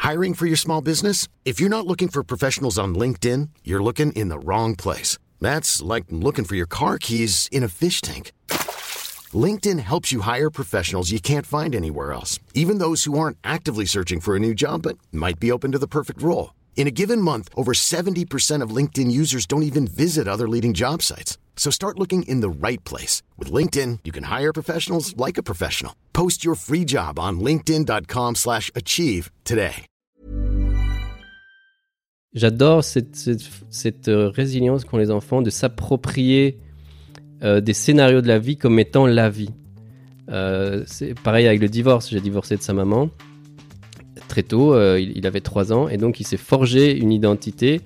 Hiring for your small business? If you're not looking for professionals on LinkedIn, you're looking in the wrong place. That's like looking for your car keys in a fish tank. LinkedIn helps you hire professionals you can't find anywhere else, even those who aren't actively searching for a new job but might be open to the perfect role. In a given month, over 70% of LinkedIn users don't even visit other leading job sites. So start looking in the right place. With LinkedIn, you can hire professionals like a professional. Post your free job on linkedin.com/achieve today. J'adore cette résilience qu'ont les enfants de s'approprier des scénarios de la vie comme étant la vie. C'est pareil avec le divorce. J'ai divorcé de sa maman très tôt, il avait 3 ans, et donc il s'est forgé une identité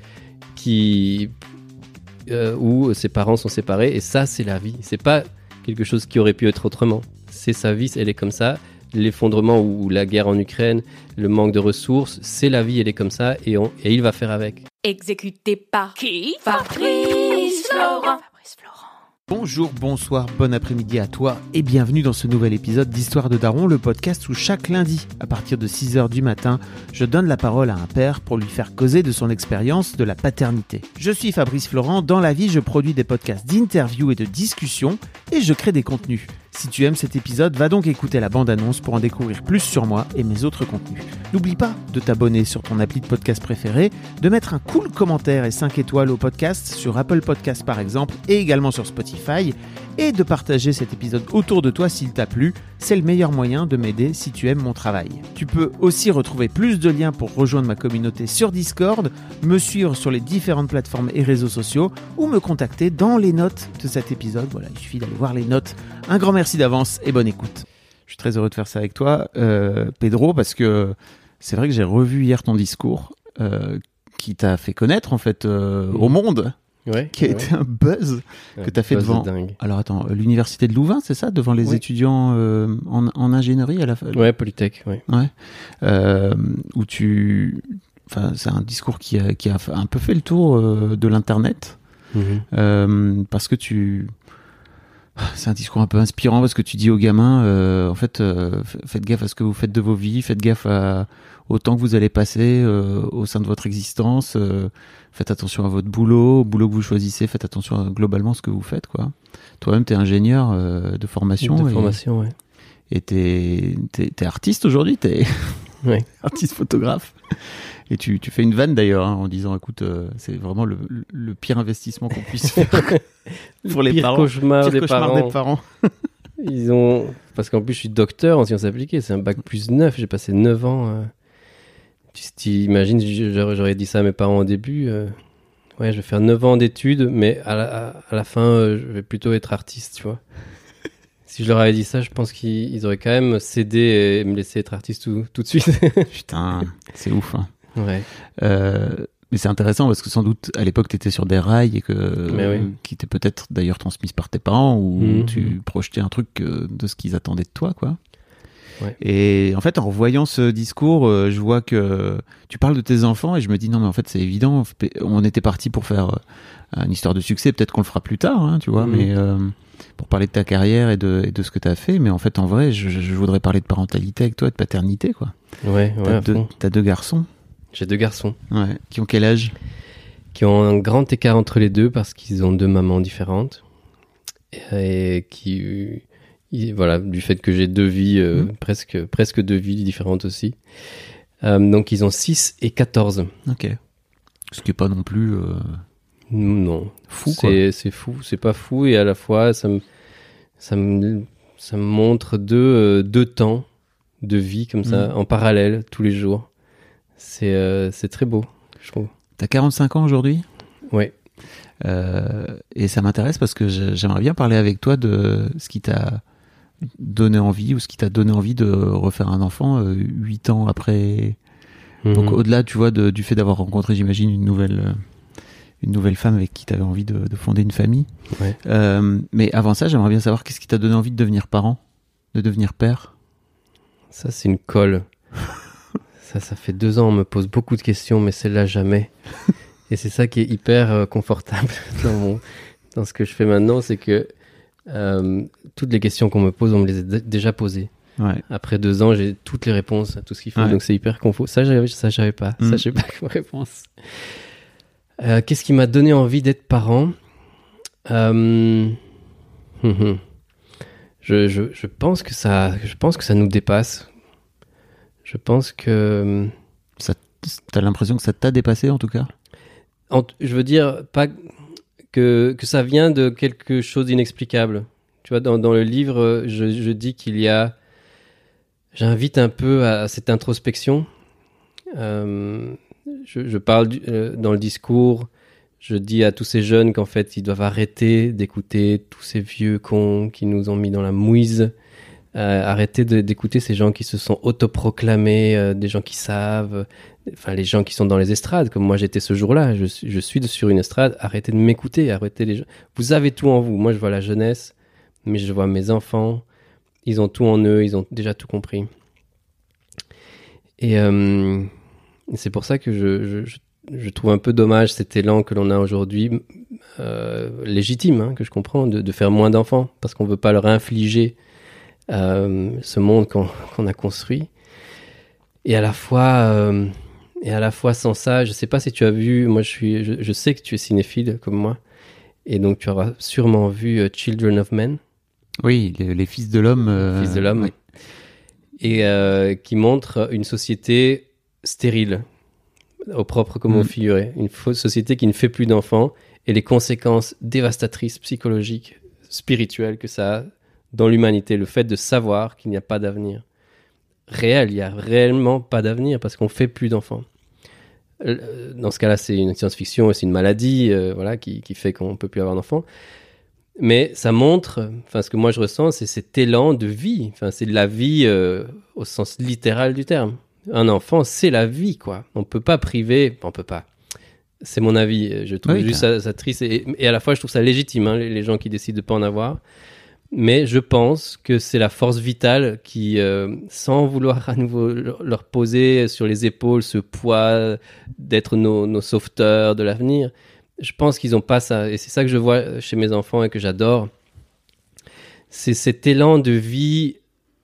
où ses parents sont séparés, et ça c'est la vie. C'est pas quelque chose qui aurait pu être autrement. C'est sa vie, elle est comme ça. L'effondrement ou la guerre en Ukraine, le manque de ressources, c'est la vie, elle est comme ça, et il va faire avec. Exécuté par qui? Fabrice Florent. Bonjour, bonsoir, bon après-midi à toi et bienvenue dans ce nouvel épisode d'Histoire de Daron, le podcast où chaque lundi, à partir de 6h du matin, je donne la parole à un père pour lui faire causer de son expérience de la paternité. Je suis Fabrice Florent, dans la vie je produis des podcasts d'interviews et de discussions et je crée des contenus. Si tu aimes cet épisode, va donc écouter la bande-annonce pour en découvrir plus sur moi et mes autres contenus. N'oublie pas de t'abonner sur ton appli de podcast préféré, de mettre un cool commentaire et 5 étoiles au podcast sur Apple Podcasts par exemple et également sur Spotify et de partager cet épisode autour de toi s'il t'a plu. C'est le meilleur moyen de m'aider si tu aimes mon travail. Tu peux aussi retrouver plus de liens pour rejoindre ma communauté sur Discord, me suivre sur les différentes plateformes et réseaux sociaux ou me contacter dans les notes de cet épisode. Voilà, il suffit d'aller voir les notes. Un grand merci d'avance et bonne écoute. Je suis très heureux de faire ça avec toi, Pedro, parce que c'est vrai que j'ai revu hier ton discours qui t'a fait connaître en fait au monde. Ouais, qui a été un buzz que tu as fait devant. Dingue. Alors attends, l'université de Louvain, c'est ça, devant les étudiants en ingénierie à la fin. Ouais, Polytech, ouais. Où enfin, c'est un discours qui a un peu fait le tour de l'internet, parce que c'est un discours un peu inspirant parce que tu dis aux gamins, en fait, faites gaffe à ce que vous faites de vos vies, faites gaffe au temps que vous allez passer au sein de votre existence. Faites attention à votre boulot, au boulot que vous choisissez, faites attention à globalement ce que vous faites, quoi. Toi-même, t'es ingénieur de formation. Ouais. Et t'es artiste aujourd'hui, t'es artiste photographe. Et tu fais une vanne d'ailleurs, en disant, écoute, c'est vraiment le pire investissement qu'on puisse faire pour les parents. Pire cauchemar des parents. Parce qu'en plus, je suis docteur en sciences appliquées, c'est un bac plus 9, j'ai passé 9 ans. Tu imagines, j'aurais dit ça à mes parents au début. Je vais faire 9 ans d'études, mais à la fin, je vais plutôt être artiste, tu vois. Si je leur avais dit ça, je pense qu'ils auraient quand même cédé et me laissé être artiste tout de suite. Putain, c'est ouf. Hein. Ouais. Mais c'est intéressant parce que sans doute, à l'époque, tu étais sur des rails et qui étaient peut-être d'ailleurs transmises par tes parents où tu projetais un truc de ce qu'ils attendaient de toi, quoi. Ouais. Et en fait, en revoyant ce discours, je vois que tu parles de tes enfants et je me dis non, mais en fait, c'est évident. On était parti pour faire une histoire de succès. Peut-être qu'on le fera plus tard, hein, tu vois, mais pour parler de ta carrière et de ce que tu as fait. Mais en fait, en vrai, je voudrais parler de parentalité avec toi, de paternité, quoi. Ouais. T'as 2 garçons. J'ai 2 garçons. Ouais. Qui ont quel âge? Qui ont un grand écart entre les deux parce qu'ils ont 2 mamans différentes et qui voilà, du fait que j'ai 2 vies, presque 2 vies différentes aussi. Donc ils ont 6 et 14. Ok. Ce qui est pas non plus non, fou, quoi. C'est fou, c'est pas fou, et à la fois ça me montre deux temps de vie comme ça en parallèle tous les jours. C'est très beau, je trouve. T'as 45 ans aujourd'hui? Ouais. Et ça m'intéresse parce que j'aimerais bien parler avec toi de ce qui t'a donné envie ou ce qui t'a donné envie de refaire un enfant 8 ans après. Donc au-delà, tu vois, du fait d'avoir rencontré, j'imagine, une nouvelle femme avec qui t'avais envie de fonder une famille. Ouais. Mais avant ça, j'aimerais bien savoir qu'est-ce qui t'a donné envie de devenir parent, de devenir père. Ça, c'est une colle. Ça fait 2 ans, on me pose beaucoup de questions, mais celle-là, jamais. Et c'est ça qui est hyper confortable dans ce que je fais maintenant, c'est que toutes les questions qu'on me pose, on me les a déjà posées. Ouais. Après 2 ans, j'ai toutes les réponses à tout ce qu'il faut, Ouais. donc c'est hyper confus. Ça, j'avais pas. Ça, je sais pas comme réponse. Qu'est-ce qui m'a donné envie d'être parent? Je pense que ça nous dépasse. Je pense que T'as l'impression que ça t'a dépassé, en tout cas? je veux dire pas que ça vient de quelque chose d'inexplicable. Tu vois, dans le livre, je dis j'invite un peu à cette introspection. Je parle dans le discours, je dis à tous ces jeunes qu'en fait, ils doivent arrêter d'écouter tous ces vieux cons qui nous ont mis dans la mouise. Arrêter d'écouter ces gens qui se sont autoproclamés, des gens qui savent, enfin les gens qui sont dans les estrades, comme moi j'étais ce jour-là, je suis sur une estrade, arrêtez de m'écouter, arrêtez les gens. Vous avez tout en vous, moi je vois la jeunesse, mais je vois mes enfants, ils ont tout en eux, ils ont déjà tout compris. Et c'est pour ça que je trouve un peu dommage cet élan que l'on a aujourd'hui, légitime, hein, que je comprends, de faire moins d'enfants, parce qu'on veut pas leur infliger ce monde qu'on a construit, et à la fois sans ça, je sais pas si tu as vu, moi je sais que tu es cinéphile comme moi, et donc tu auras sûrement vu Children of Men. Oui, les fils de l'homme. Fils de l'homme, oui. Et qui montre une société stérile, au propre comme au figuré, une société qui ne fait plus d'enfants, et les conséquences dévastatrices psychologiques, spirituelles que ça a dans l'humanité, le fait de savoir qu'il n'y a pas d'avenir réel, il n'y a réellement pas d'avenir parce qu'on ne fait plus d'enfants. Dans ce cas-là, c'est une science-fiction, c'est une maladie voilà, qui fait qu'on ne peut plus avoir d'enfants. Mais ça montre, ce que moi je ressens, c'est cet élan de vie. C'est de la vie au sens littéral du terme. Un enfant, c'est la vie, quoi. On ne peut pas priver, on ne peut pas. C'est mon avis, je trouve juste ça triste. Et à la fois, je trouve ça légitime, hein, les gens qui décident de ne pas en avoir. Mais je pense que c'est la force vitale qui, sans vouloir à nouveau leur poser sur les épaules ce poids d'être nos sauveteurs de l'avenir, je pense qu'ils n'ont pas ça. Et c'est ça que je vois chez mes enfants et que j'adore. C'est cet élan de vie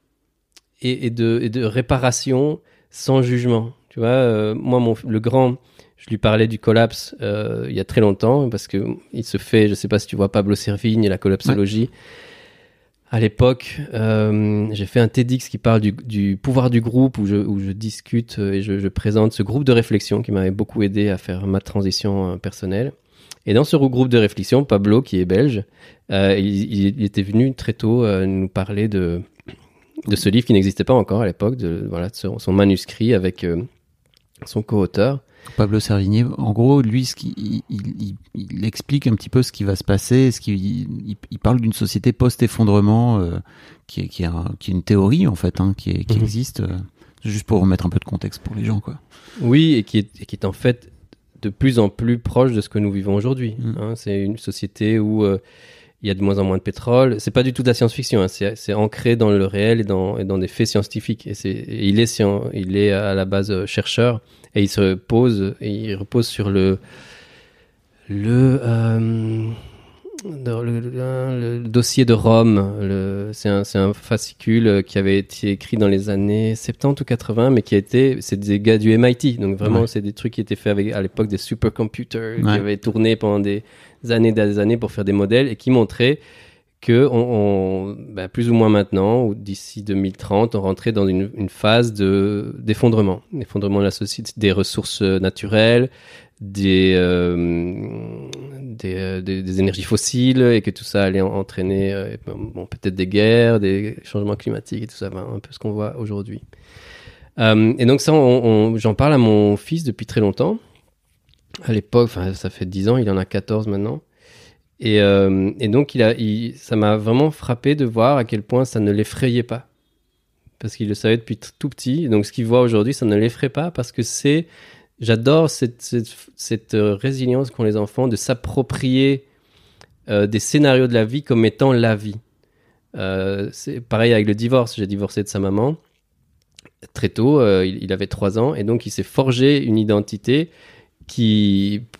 et de réparation sans jugement. Tu vois, moi, le grand, je lui parlais du collapse il y a très longtemps parce qu'il se fait, je ne sais pas si tu vois Pablo Servigne et la collapsologie. Ouais. À l'époque, j'ai fait un TEDx qui parle du pouvoir du groupe où je discute et je présente ce groupe de réflexion qui m'avait beaucoup aidé à faire ma transition personnelle. Et dans ce groupe de réflexion, Pablo, qui est belge, il était venu très tôt nous parler de ce livre qui n'existait pas encore à l'époque, de son manuscrit avec son co-auteur. Pablo Servigne, en gros, lui, il explique un petit peu ce qui va se passer. Il parle d'une société post-effondrement qui est une théorie, en fait, hein, qui existe, juste pour remettre un peu de contexte pour les gens, quoi. Oui, et qui est en fait de plus en plus proche de ce que nous vivons aujourd'hui. Hein. C'est une société où il y a de moins en moins de pétrole. C'est pas du tout de la science-fiction, hein. C'est ancré dans le réel et dans des faits scientifiques. Et il est à la base chercheur. Et il repose sur le dossier de Rome. C'est un fascicule qui avait été écrit dans les années 70 ou 80, mais c'est des gars du MIT. Donc vraiment, c'est des trucs qui étaient faits à l'époque des supercomputers, qui avaient tourné pendant des années pour faire des modèles et qui montraient que plus ou moins maintenant, ou d'ici 2030, on rentrait dans une phase d'effondrement de la société, des ressources naturelles, des énergies fossiles, et que tout ça allait entraîner peut-être des guerres, des changements climatiques et tout ça, un peu ce qu'on voit aujourd'hui. Et donc ça, j'en parle à mon fils depuis très longtemps. À l'époque, ça fait 10 ans, il en a 14 maintenant. Et donc, ça m'a vraiment frappé de voir à quel point ça ne l'effrayait pas. Parce qu'il le savait depuis tout petit. Donc, ce qu'il voit aujourd'hui, ça ne l'effraie pas parce que j'adore cette résilience qu'ont les enfants de s'approprier des scénarios de la vie comme étant la vie. C'est pareil avec le divorce. J'ai divorcé de sa maman très tôt. Il avait 3 ans. Et donc, il s'est forgé une identité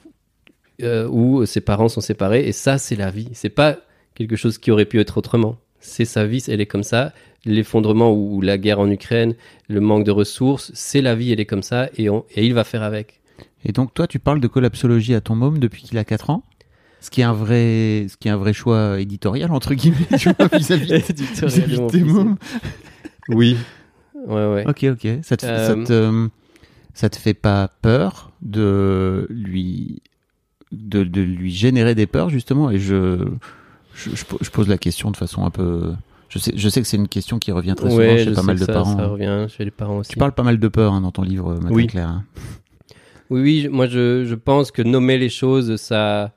où ses parents sont séparés, et ça, c'est la vie. C'est pas quelque chose qui aurait pu être autrement. C'est sa vie, elle est comme ça. L'effondrement ou la guerre en Ukraine, le manque de ressources, c'est la vie, elle est comme ça et il va faire avec. Et donc, toi, tu parles de collapsologie à ton môme depuis qu'il a 4 ans, ce qui est un vrai choix éditorial, entre guillemets, tu vois, vis-à-vis de tes mômes. Oui. Ouais. Ok. Ça te fait pas peur de lui générer des peurs, justement? Et je pose la question de façon un peu... Je sais que c'est une question qui revient très souvent chez pas mal de parents. Ça revient chez les parents aussi. Tu parles pas mal de peur dans ton livre, Matin Clair. Hein. Oui, moi je pense que nommer les choses, ça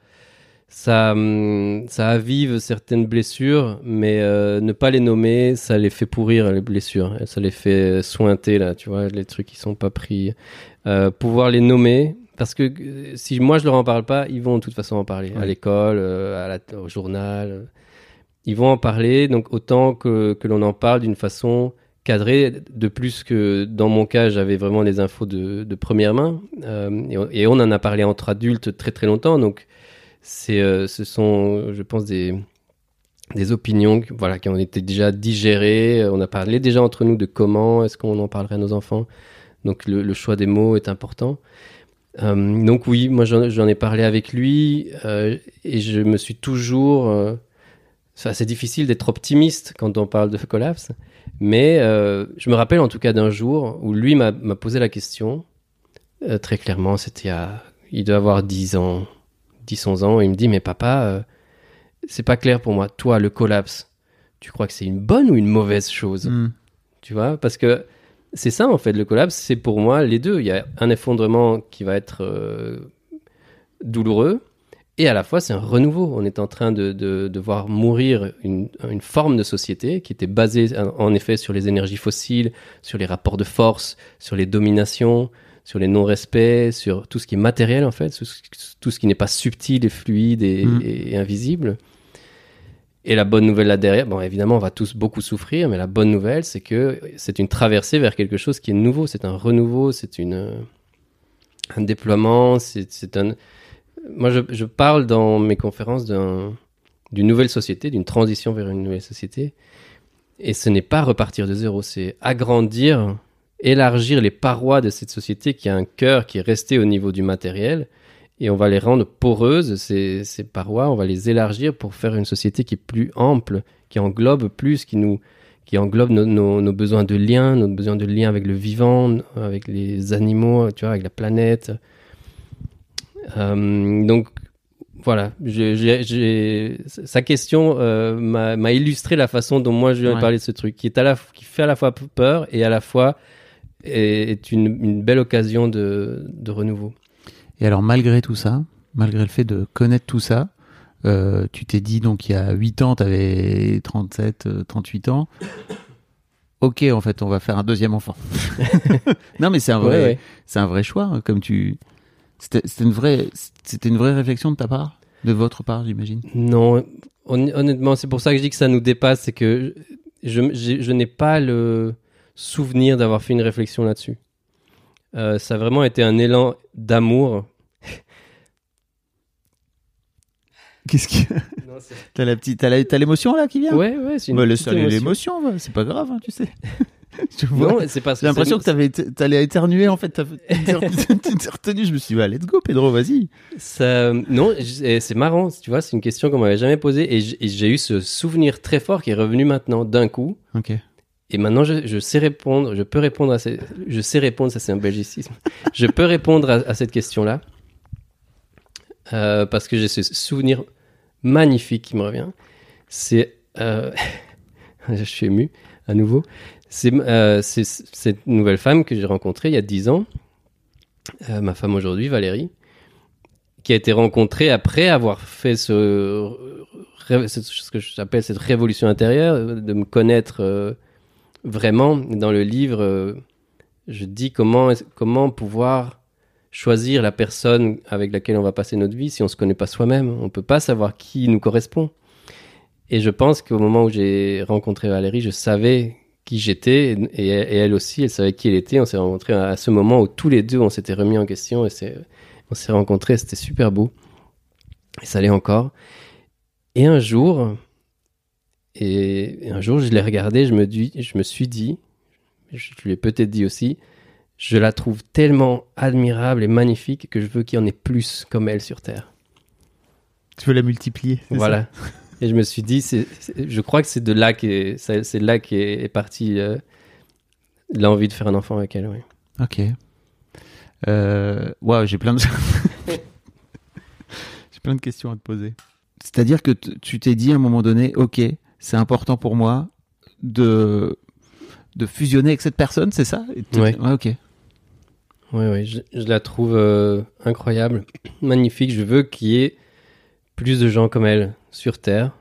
avive certaines blessures, mais ne pas les nommer, ça les fait pourrir, les blessures. Ça les fait sointer, là, tu vois, les trucs qui sont pas pris. Pouvoir les nommer, parce que si moi je leur en parle pas, ils vont de toute façon en parler. À l'école, au journal. Ils vont en parler, donc autant que l'on en parle d'une façon cadrée. De plus que dans mon cas, j'avais vraiment des infos de première main. Et on en a parlé entre adultes très très longtemps, donc ce sont, je pense, des opinions qui ont été déjà digérées. On a parlé déjà entre nous de comment est-ce qu'on en parlerait à nos enfants. Donc le choix des mots est important. Donc oui, moi j'en ai parlé avec lui et je me suis toujours... c'est difficile d'être optimiste quand on parle de collapse, mais je me rappelle en tout cas d'un jour où lui m'a posé la question, très clairement, il doit avoir 10 ans, 10-11 ans, et il me dit, mais papa, c'est pas clair pour moi, toi, le collapse, tu crois que c'est une bonne ou une mauvaise chose? Tu vois, parce que c'est ça en fait, le collapse, c'est pour moi les deux. Il y a un effondrement qui va être douloureux, et à la fois c'est un renouveau. On est en train de voir mourir une forme de société qui était basée en effet sur les énergies fossiles, sur les rapports de force, sur les dominations, sur les non-respects, sur tout ce qui est matériel en fait, tout ce qui n'est pas subtil et fluide et invisible. Et la bonne nouvelle là derrière, bon évidemment on va tous beaucoup souffrir, mais la bonne nouvelle c'est que c'est une traversée vers quelque chose qui est nouveau, c'est un renouveau, c'est un déploiement, Moi je parle dans mes conférences d'une nouvelle société, d'une transition vers une nouvelle société, et ce n'est pas repartir de zéro, c'est agrandir, élargir les parois de cette société qui a un cœur qui est resté au niveau du matériel, et on va les rendre poreuses, ces parois, on va les élargir pour faire une société qui est plus ample, qui englobe plus, qui englobe nos besoins de lien, nos besoins de lien avec le vivant, avec les animaux, tu vois, avec la planète. Donc, voilà. Sa question m'a illustré la façon dont moi je lui ai parlé de ce truc, qui fait à la fois peur et à la fois est une belle occasion de renouveau. Et alors, malgré tout ça, malgré le fait de connaître tout ça, tu t'es dit, donc, il y a 8 ans, tu avais 37, 38 ans. Ok, en fait, on va faire un deuxième enfant. Non, mais c'est un vrai choix. Hein, comme c'était une vraie réflexion de ta part, de votre part, j'imagine. Non, honnêtement, c'est pour ça que je dis que ça nous dépasse. C'est que je n'ai pas le souvenir d'avoir fait une réflexion là-dessus. Ça a vraiment été un élan d'amour. Qu'est-ce qu'il y a? T'as l'émotion là qui vient? Ouais, c'est une petite laisse aller émotion. l'émotion, c'est pas grave, hein, tu sais. Non, c'est parce que j'ai l'impression que t'allais éternuer en fait. T'es retenu. Je me suis dit, let's go, Pedro, vas-y. Non, c'est marrant, tu vois, c'est une question qu'on m'avait jamais posée et j'ai eu ce souvenir très fort qui est revenu maintenant d'un coup. Ok. Et maintenant, je sais répondre, je sais répondre, ça c'est un belgicisme. Je peux répondre à cette question-là parce que j'ai ce souvenir magnifique qui me revient. C'est, je suis ému à nouveau. C'est cette nouvelle femme que j'ai rencontrée il y a 10 ans, ma femme aujourd'hui, Valérie, qui a été rencontrée après avoir fait ce que j'appelle cette révolution intérieure, de me connaître vraiment. Dans le livre, je dis comment pouvoir choisir la personne avec laquelle on va passer notre vie si on ne se connaît pas soi-même. On ne peut pas savoir qui nous correspond. Et je pense qu'au moment où j'ai rencontré Valérie, je savais qui j'étais et elle aussi, elle savait qui elle était. On s'est rencontrés à ce moment où tous les deux, on s'était remis en question et on s'est rencontrés, c'était super beau. Et ça l'est encore. Et un jour, Et un jour, je l'ai regardée, je me suis dit, je lui ai peut-être dit aussi, je la trouve tellement admirable et magnifique que je veux qu'il y en ait plus comme elle sur Terre. Tu veux la multiplier, c'est voilà. Ça. Et je me suis dit, je crois que c'est de là c'est là qu'est partie l'envie de faire un enfant avec elle. Oui. Ok. Wow, j'ai plein de questions à te poser. C'est-à-dire que tu t'es dit à un moment donné, ok, c'est important pour moi de fusionner avec cette personne, c'est ça? Ouais. Ok. Oui, je la trouve incroyable, magnifique. Je veux qu'il y ait plus de gens comme elle sur Terre.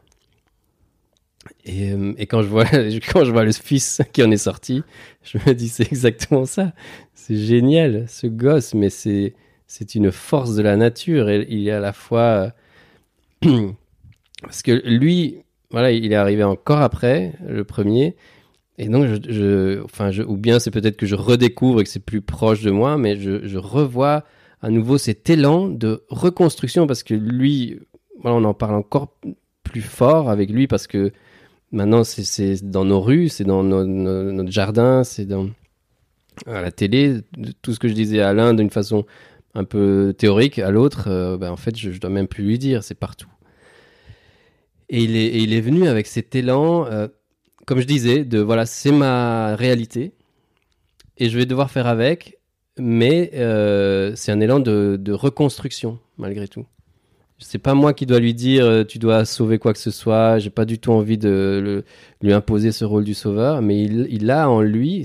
Et quand je vois le fils qui en est sorti, je me dis c'est exactement ça. C'est génial, ce gosse, mais c'est une force de la nature. Et il est à la fois parce que lui, voilà, il est arrivé encore après le premier. Et donc ou bien c'est peut-être que je redécouvre et que c'est plus proche de moi, mais je revois à nouveau cet élan de reconstruction parce que lui, voilà, on en parle encore plus fort avec lui parce que maintenant c'est dans nos rues, c'est dans notre jardin, c'est à la télé. Tout ce que je disais à l'un d'une façon un peu théorique, à l'autre, en fait, je dois même plus lui dire, c'est partout. Et il est venu avec cet élan, comme je disais, de voilà, c'est ma réalité et je vais devoir faire avec, mais c'est un élan de reconstruction malgré tout. C'est pas moi qui dois lui dire tu dois sauver quoi que ce soit. J'ai pas du tout envie de lui imposer ce rôle du sauveur, mais il a en lui,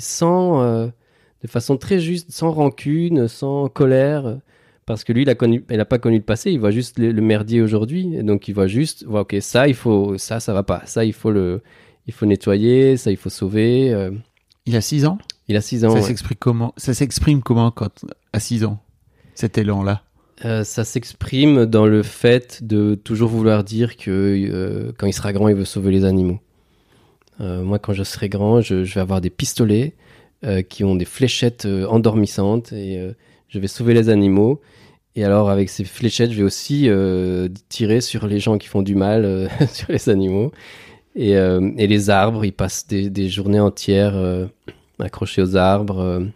de façon très juste, sans rancune, sans colère, parce que lui, il a pas connu le passé. Il voit juste le merdier aujourd'hui, et donc il voit juste, ok, ça va pas, ça il faut nettoyer, ça il faut sauver. Il a 6 ans. Il a 6 ans. Ça s'exprime comment à 6 ans, cet élan-là? Ça s'exprime dans le fait de toujours vouloir dire que quand il sera grand, il veut sauver les animaux. Moi, quand je serai grand, je vais avoir des pistolets qui ont des fléchettes endormissantes et je vais sauver les animaux. Et alors, avec ces fléchettes, je vais aussi tirer sur les gens qui font du mal, sur les animaux. Et les arbres, ils passent des journées entières accrochés aux arbres,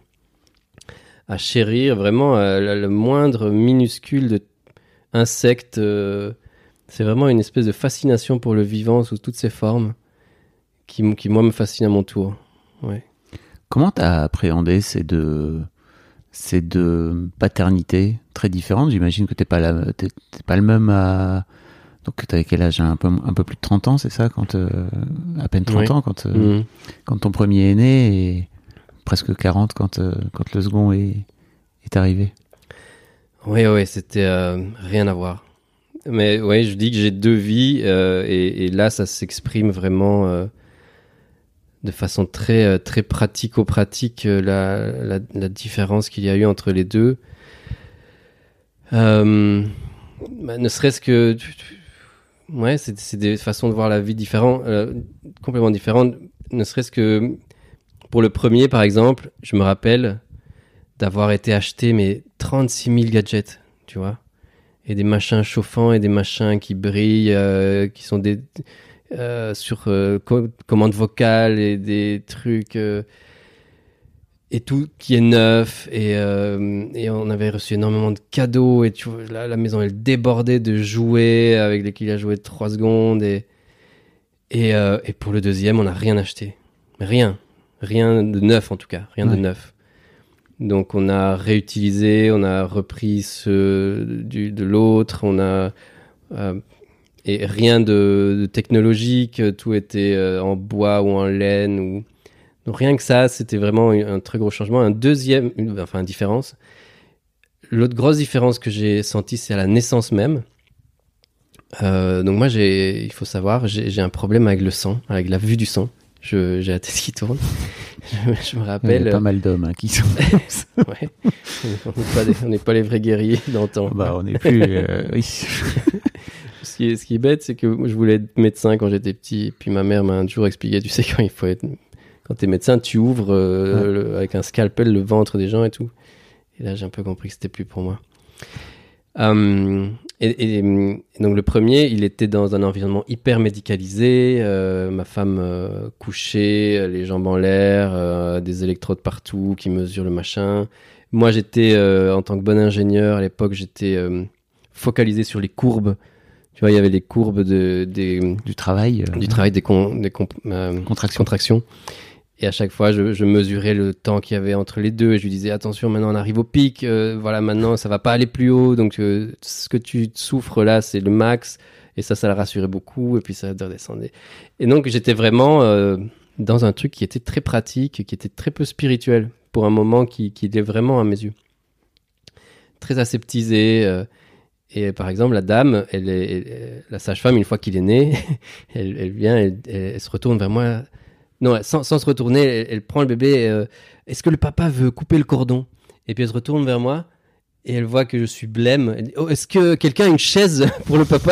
à chérir vraiment le moindre minuscule insecte. C'est vraiment une espèce de fascination pour le vivant sous toutes ses formes qui moi, me fascine à mon tour. Ouais. Comment tu as appréhendé ces deux paternités très différentes? J'imagine que t'es pas le même à... Donc tu avais quel âge? Un peu plus de 30 ans, c'est ça? À peine 30 ans quand ton premier est né, et presque 40 quand le second est arrivé. Oui, c'était rien à voir. Mais ouais, je dis que j'ai 2 vies et là, ça s'exprime vraiment de façon très, très pratico-pratique, la différence qu'il y a eu entre les deux. Ne serait-ce que... Ouais, c'est des façons de voir la vie différentes, complètement différentes. Ne serait-ce que pour le premier, par exemple, je me rappelle d'avoir été acheté 36 000 gadgets, tu vois, et des machins chauffants et des machins qui brillent, qui sont sur commande vocale et des trucs et tout qui est neuf et on avait reçu énormément de cadeaux et tu vois, la maison elle débordait de jouets avec lesquels il a joué 3 secondes et pour le deuxième on n'a rien acheté, rien de neuf en tout cas, rien de neuf. Donc on a réutilisé, on a repris de l'autre, on a et rien de technologique, tout était en bois ou en laine donc rien que ça, c'était vraiment un très gros changement. Une différence. L'autre grosse différence que j'ai sentie, c'est à la naissance même. Donc moi, il faut savoir, j'ai un problème avec le sang, avec la vue du sang. J'ai la tête qui tourne. Je me rappelle... Il y a pas mal d'hommes qui sont... Ouais. On n'est pas les vrais guerriers d'antan. On n'est plus... oui. Ce qui est bête, c'est que je voulais être médecin quand j'étais petit. Puis ma mère m'a un jour expliqué, tu sais, quand t'es médecin, tu ouvres avec un scalpel le ventre des gens et tout. Et là, j'ai un peu compris que c'était plus pour moi. Et donc le premier, il était dans un environnement hyper médicalisé, ma femme couchée, les jambes en l'air, des électrodes partout qui mesurent le machin. Moi, j'étais, en tant que bon ingénieur, à l'époque, j'étais focalisé sur les courbes. Tu vois, il y avait les courbes Du travail. des contractions. Et à chaque fois, je mesurais le temps qu'il y avait entre les deux et je lui disais attention, maintenant on arrive au pic, voilà, maintenant ça va pas aller plus haut, donc ce que tu souffres là, c'est le max, et ça le rassurait beaucoup, et puis ça redescendait. Et donc j'étais vraiment dans un truc qui était très pratique, qui était très peu spirituel, pour un moment qui était vraiment à mes yeux. Très aseptisé, et par exemple, la dame, la sage-femme, une fois qu'il est né, elle vient, elle se retourne vers moi. Non, sans se retourner, elle prend le bébé. Est-ce que le papa veut couper le cordon ? Et puis elle se retourne vers moi et elle voit que je suis blême. Elle dit, oh, est-ce que quelqu'un a une chaise pour le papa ?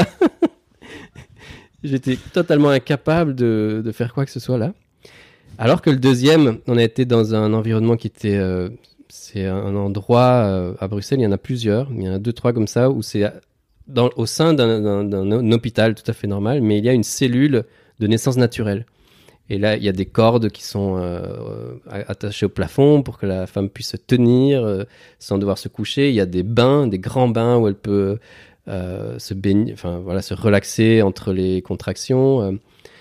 J'étais totalement incapable de faire quoi que ce soit là. Alors que le deuxième, on a été dans un environnement qui était... c'est un endroit à Bruxelles, il y en a plusieurs. Il y en a 2-3 comme ça où c'est au sein d'un hôpital tout à fait normal, mais il y a une cellule de naissance naturelle. Et là, il y a des cordes qui sont attachées au plafond pour que la femme puisse se tenir sans devoir se coucher. Il y a des bains, des grands bains où elle peut se baigner, enfin voilà, se relaxer entre les contractions.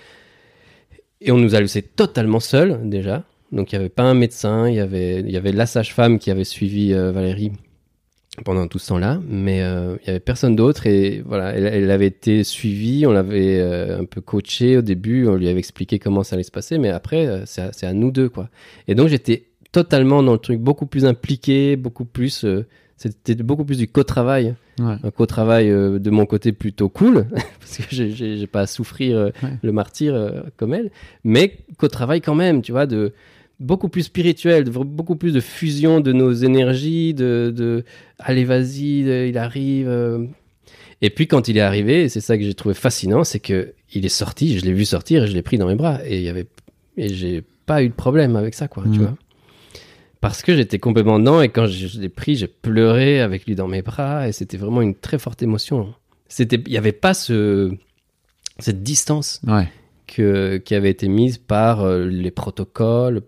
Et on nous a laissés totalement seuls déjà. Donc il n'y avait pas un médecin, il y avait la sage-femme qui avait suivi Valérie pendant tout ce temps-là, mais il n'y avait personne d'autre. Et voilà, elle avait été suivie, on l'avait un peu coachée au début, on lui avait expliqué comment ça allait se passer, mais après, c'est à nous deux, quoi. Et donc j'étais totalement dans le truc, beaucoup plus impliqué, c'était beaucoup plus du co-travail. Ouais. Un co-travail de mon côté plutôt cool, parce que j'ai pas à souffrir le martyr comme elle, mais co-travail quand même, tu vois, beaucoup plus spirituel, beaucoup plus de fusion de nos énergies, allez vas-y, il arrive. Et puis quand il est arrivé, et c'est ça que j'ai trouvé fascinant, c'est que il est sorti, je l'ai vu sortir et je l'ai pris dans mes bras et j'ai pas eu de problème avec ça, quoi, tu vois. Parce que j'étais complètement dedans et quand je l'ai pris, j'ai pleuré avec lui dans mes bras et c'était vraiment une très forte émotion. Il y avait pas cette distance. Ouais. Qui avait été mise par les protocoles,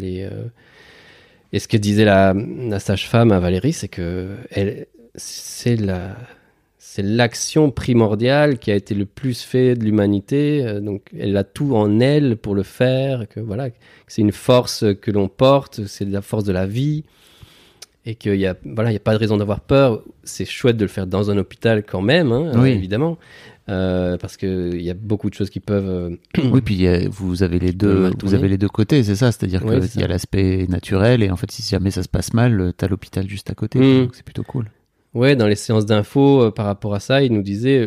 et ce que disait la sage-femme à Valérie, c'est que c'est l'action primordiale qui a été le plus fait de l'humanité, donc elle a tout en elle pour le faire, que voilà, que c'est une force que l'on porte, c'est la force de la vie, et qu'il y a pas de raison d'avoir peur. C'est chouette de le faire dans un hôpital quand même, hein, oui. évidemment. Parce que il y a beaucoup de choses qui peuvent oui, puis vous avez les deux côtés, c'est ça, c'est-à-dire qu'il y a l'aspect naturel et en fait si jamais ça se passe mal, t'as l'hôpital juste à côté, donc c'est plutôt cool. Ouais, dans les séances d'infos par rapport à ça, il nous disait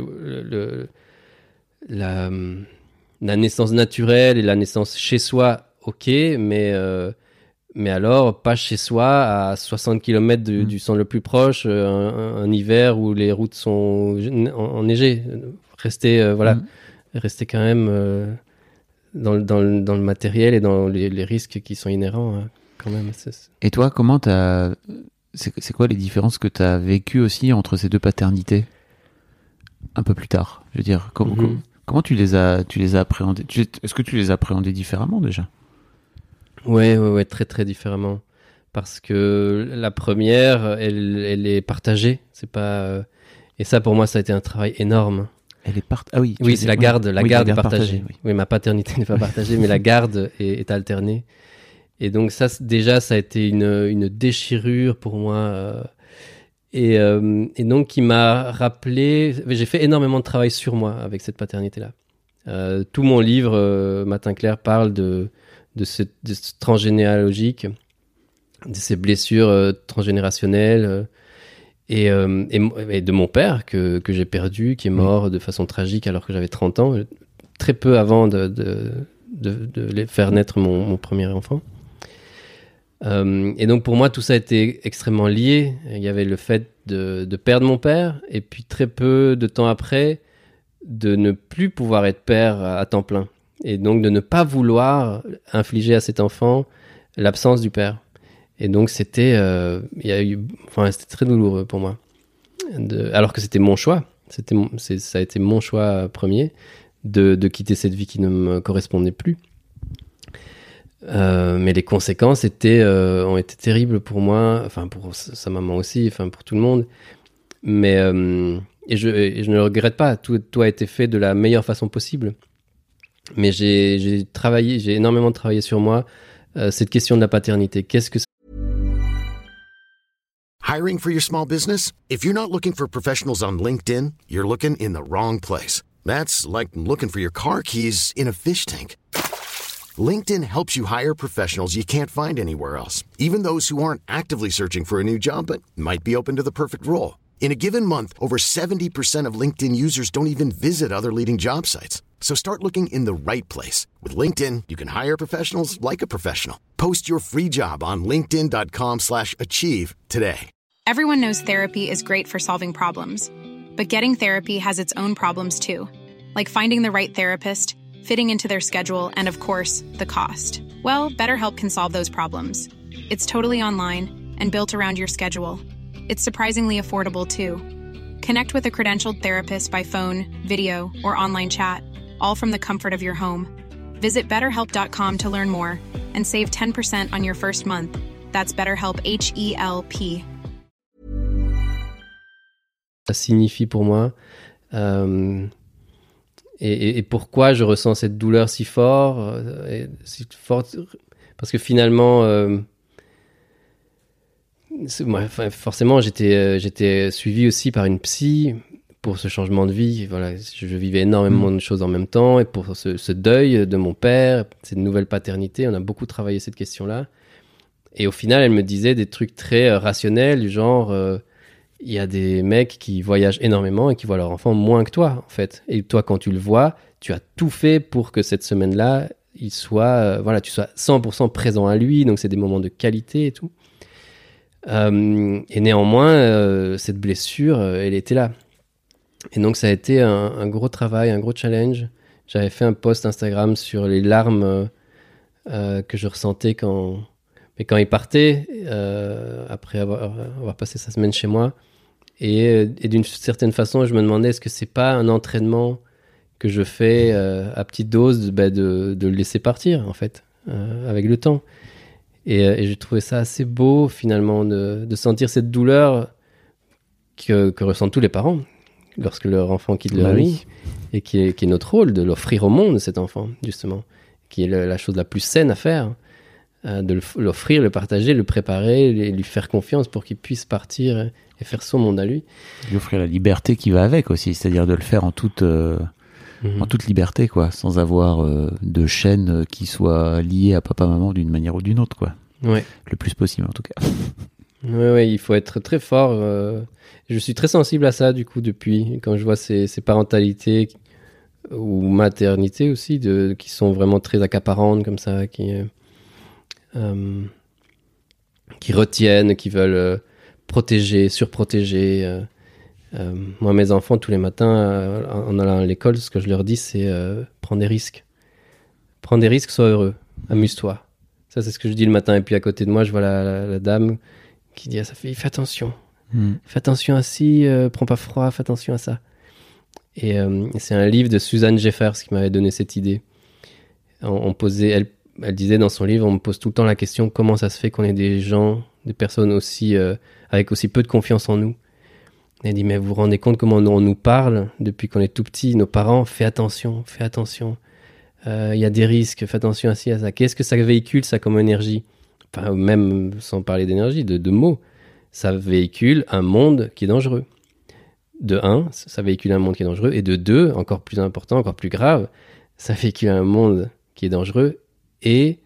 la naissance naturelle et la naissance chez soi, ok, mais alors pas chez soi à 60 km du centre le plus proche, un hiver où les routes sont enneigées. Rester quand même dans le matériel et dans les risques qui sont inhérents quand même. Et toi, c'est quoi les différences que tu as vécues aussi entre ces deux paternités un peu plus tard ? Je veux dire, comment tu les as appréhendées ? Est-ce que tu les as appréhendées différemment déjà ? Ouais, très très différemment. Parce que la première, elle est partagée. C'est pas et ça pour moi ça a été un travail énorme. Elle est ah oui. Oui, c'est la garde. La garde est partagée. Oui. Oui, ma paternité n'est pas partagée, mais la garde est alternée. Et donc ça, déjà, ça a été une déchirure pour moi. Et donc, qui m'a rappelé... J'ai fait énormément de travail sur moi avec cette paternité-là. Tout mon livre, Matin Clair, parle de ce transgénéalogique, de ces blessures transgénérationnelles... Et de mon père que j'ai perdu, qui est mort de façon tragique alors que j'avais 30 ans, très peu avant de faire naître mon premier enfant. Et donc pour moi tout ça a été extrêmement lié. Il y avait le fait de perdre mon père et puis très peu de temps après de ne plus pouvoir être père à temps plein et donc de ne pas vouloir infliger à cet enfant l'absence du père. Et donc c'était très douloureux pour moi. alors que c'était mon choix. Ça a été mon choix premier de quitter cette vie qui ne me correspondait plus. Mais les conséquences ont été terribles pour moi, enfin pour sa maman aussi, enfin pour tout le monde. Mais et je ne le regrette pas. Tout a été fait de la meilleure façon possible. Mais j'ai énormément travaillé sur moi. Cette question de la paternité, qu'est-ce que Hiring for your small business? If you're not looking for professionals on LinkedIn, you're looking in the wrong place. That's like looking for your car keys in a fish tank. LinkedIn helps you hire professionals you can't find anywhere else, even those who aren't actively searching for a new job but might be open to the perfect role. In a given month, over 70% of LinkedIn users don't even visit other leading job sites. So start looking in the right place. With LinkedIn, you can hire professionals like a professional. Post your free job on linkedin.com/achieve today. Everyone knows therapy is great for solving problems. But getting therapy has its own problems too. Like finding the right therapist, fitting into their schedule, and of course, the cost. Well, BetterHelp can solve those problems. It's totally online and built around your schedule. It's surprisingly affordable, too. Connect with a credentialed therapist by phone, video, or online chat, all from the comfort of your home. Visit BetterHelp.com to learn more and save 10% on your first month. That's BetterHelp, H-E-L-P. Ça signifie pour moi et pourquoi je ressens cette douleur si forte parce que finalement forcément j'étais suivi aussi par une psy pour ce changement de vie. Voilà, je vivais énormément de choses en même temps et pour ce deuil de mon père, cette nouvelle paternité, on a beaucoup travaillé cette question-là et au final elle me disait des trucs très rationnels du genre il y a des mecs qui voyagent énormément et qui voient leur enfant moins que toi, en fait. Et toi, quand tu le vois, tu as tout fait pour que cette semaine-là, tu sois 100% présent à lui. Donc, c'est des moments de qualité et tout. Et néanmoins, cette blessure, elle était là. Et donc, ça a été un gros travail, un gros challenge. J'avais fait un post Instagram sur les larmes que je ressentais quand il partait, après avoir passé sa semaine chez moi, et d'une certaine façon, je me demandais est-ce que c'est pas un entraînement que je fais à petite dose de le laisser partir, en fait, avec le temps. Et j'ai trouvé ça assez beau, finalement, de sentir cette douleur que ressentent tous les parents lorsque leur enfant quitte leur vie, et qui est notre rôle de l'offrir au monde, cet enfant, justement, qui est la chose la plus saine à faire. De l'offrir, le partager, le préparer, lui faire confiance pour qu'il puisse partir et faire son monde à lui. Lui offrir la liberté qui va avec aussi, c'est-à-dire de le faire en toute liberté, quoi, sans avoir de chaîne qui soit liée à papa-maman d'une manière ou d'une autre, quoi. Ouais. Le plus possible, en tout cas. Ouais, il faut être très fort. Je suis très sensible à ça, du coup, depuis, quand je vois ces parentalités ou maternités aussi, qui sont vraiment très accaparantes, comme ça, qui retiennent, qui veulent protéger, surprotéger. Moi, mes enfants, tous les matins, en allant à l'école, ce que je leur dis, c'est prends des risques. Prends des risques, sois heureux, amuse-toi. Ça, c'est ce que je dis le matin. Et puis à côté de moi, je vois la dame qui dit à sa fille, fais attention. Fais attention à ci, prends pas froid, fais attention à ça. Et c'est un livre de Suzanne Jeffers qui m'avait donné cette idée. Elle disait dans son livre, on me pose tout le temps la question, comment ça se fait qu'on ait des personnes aussi, avec aussi peu de confiance en nous. Elle dit, mais vous vous rendez compte comment on nous parle depuis qu'on est tout petit, nos parents, fais attention. Il y a des risques, fais attention à ci, à ça. Qu'est-ce que ça véhicule, ça, comme énergie? Enfin, même sans parler d'énergie, de mots. Ça véhicule un monde qui est dangereux. De 1, ça véhicule un monde qui est dangereux. Et de 2, encore plus important, encore plus grave, ça véhicule un monde qui est dangereux et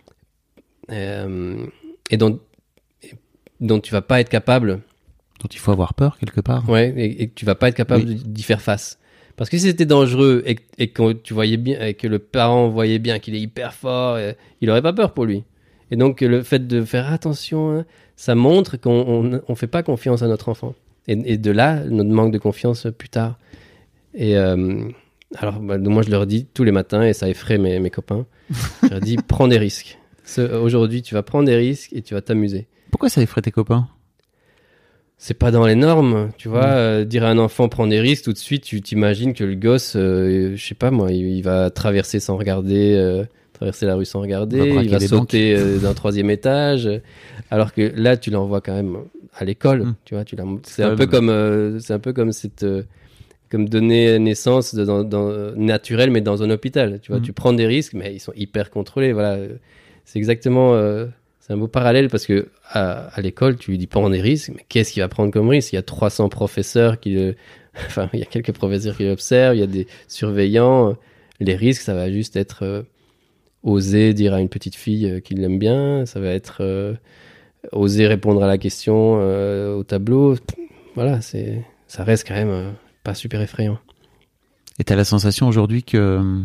dont tu vas pas être capable, dont il faut avoir peur quelque part. Ouais, et que tu vas pas être capable d'y faire face. Parce que si c'était dangereux et que tu voyais bien, et que le parent voyait bien qu'il est hyper fort, il aurait pas peur pour lui. Et donc le fait de faire attention, ça montre qu'on fait pas confiance à notre enfant. Et de là notre manque de confiance plus tard. Et alors moi je leur dis tous les matins, et ça effraie mes copains, je leur dis prends des risques. Aujourd'hui tu vas prendre des risques et tu vas t'amuser. Pourquoi ça effraie tes copains? c'est pas dans les normes, tu vois. Dire à un enfant prends des risques, tout de suite, tu t'imagines que le gosse, je sais pas moi, il va traverser sans regarder, traverser la rue sans regarder, il va sauter d'un 3e étage, alors que là, tu l'envoies quand même à l'école, tu vois. C'est un peu comme comme donner naissance naturel, mais dans un hôpital, tu vois. Tu prends des risques, mais ils sont hyper contrôlés, voilà. C'est exactement... c'est un beau parallèle parce que à l'école, tu lui dis prends des risques, mais qu'est-ce qu'il va prendre comme risque ? Il y a 300 professeurs enfin, il y a quelques professeurs qui l'observent, il y a des surveillants. Les risques, ça va juste être oser dire à une petite fille qu'il l'aime bien, ça va être oser répondre à la question au tableau. Voilà, ça reste quand même pas super effrayant. Et t'as la sensation aujourd'hui que